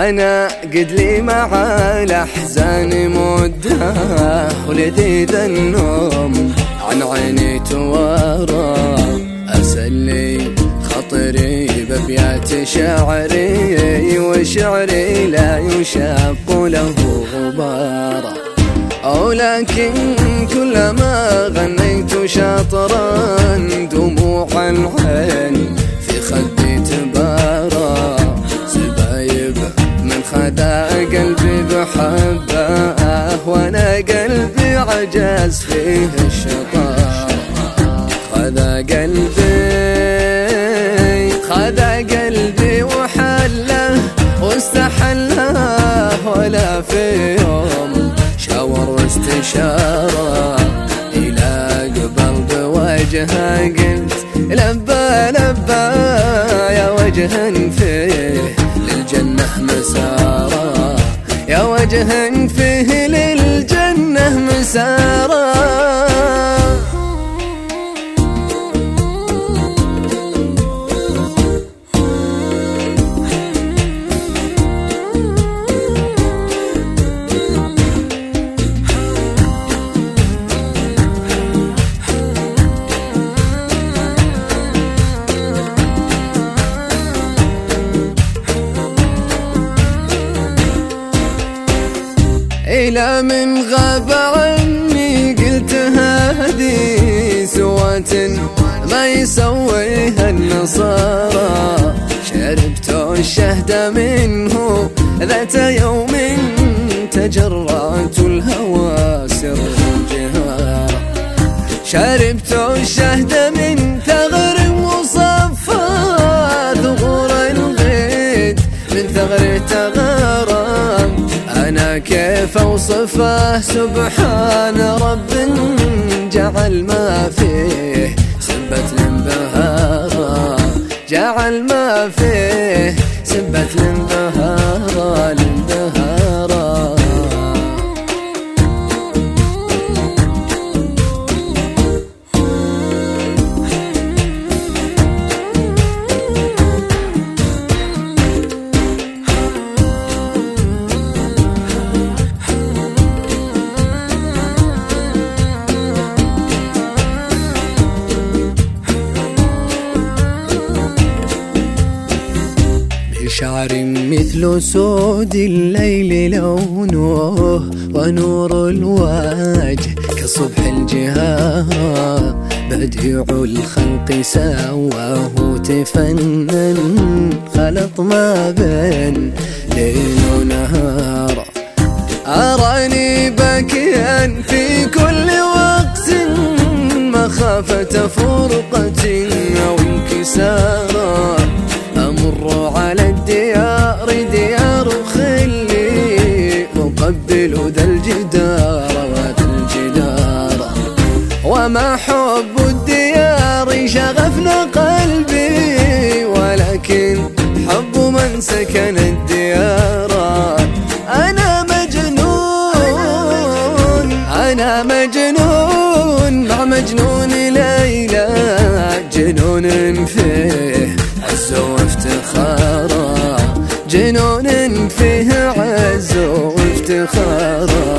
أنا قد لي مع الأحزان مدة ولذيذ النوم عن عيني توارى، أسلي خطري بأبيات شعري وشعري لا يشق له غبارا. لكن كلما غنيت شاطرا دموع العين في خدي تبارى، سبايب من خدا قلبي بحبه وانا قلبي عجز فيه الشطارة. خذا قلبي وحله واستحله ولا في يوم شاور واستشارة، إلى قبل بوجهه قلت لبى لبى يا وجه فيه للجنة مسارة، يا وجه فيه للجنة مسارة. إلى من غاب عني قلت هذه سوات ما يسويها النصارى، شربت الشهد منه ذات يوم تجرعت الهوى سر جهارا، شربت الشهد من ثغر مصفى ثغور الغيد من ثغر تغارا. أنا كيف أوصفه سبحان رب جعل ما فيه سبت لانبهارا، جعل ما فيه سبت لانبهارا لانبهارا. شعر مثل سود الليل لونه ونور الوجه كصبح الجهارة، بديع الخلق سواه تفنن خلط ما بين ليل ونهار. أراني باكيا في كل وقت مخافة فرقة أو انكسارا، أمر على الديار ديار خلي أقبل ذا الجدار وذا الجدار، وما حب الديار شغفنا قلبي ولكن حب من سكن الديار. أنا مجنون مع مجنون ليلى، جنون فيه عز وافتخارا، جنون فيه عز وافتخارا.